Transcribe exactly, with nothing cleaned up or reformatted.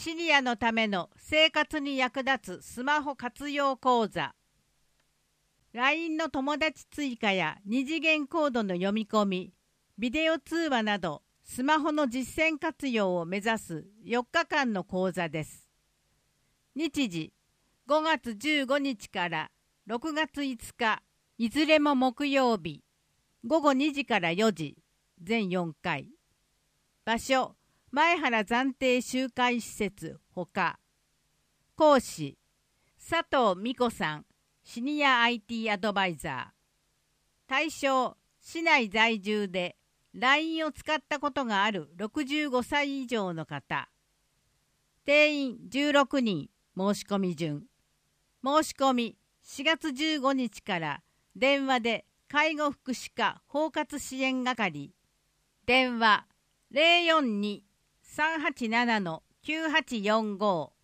シニアのための生活に役立つスマホ活用講座。ライン の友達追加や二次元コードの読み込み、ビデオ通話などスマホの実践活用を目指すよっかかんの講座です。日時ごがつじゅうごにちからろくがついつか、いずれも木曜日、ごごにじからよじ、全よんかい。場所、前原暫定集会施設ほか。講師、佐藤美子さん、シニア アイティー アドバイザー。対象、市内在住で ライン を使ったことがあるろくじゅうごさい以上の方。定員じゅうろくにん、申し込み順。申し込みしがつじゅうごにちから電話で介護福祉課包括支援係。電話 ゼロよんに さんはちなな きゅうはちよんご